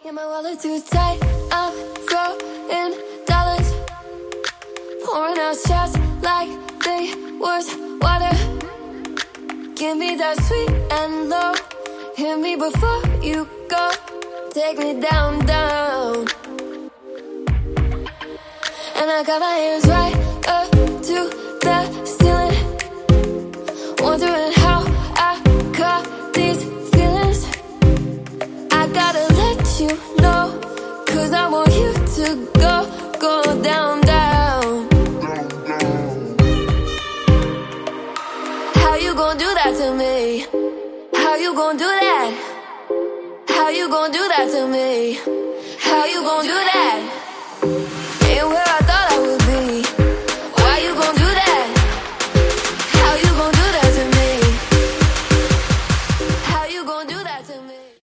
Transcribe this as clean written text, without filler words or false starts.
Get my wallet too tight, I'm throwing dollars, pouring out shots like they was water. Give me that sweet and low, hit me before you go, take me down, down. And I got my hands right up to the ceiling, wondering how I got these feelings. I gotta let you know, cause I want you to go down, down. How you gonna do that to me? How you gonna do that? How you gonna do that to me? How you gonna do that?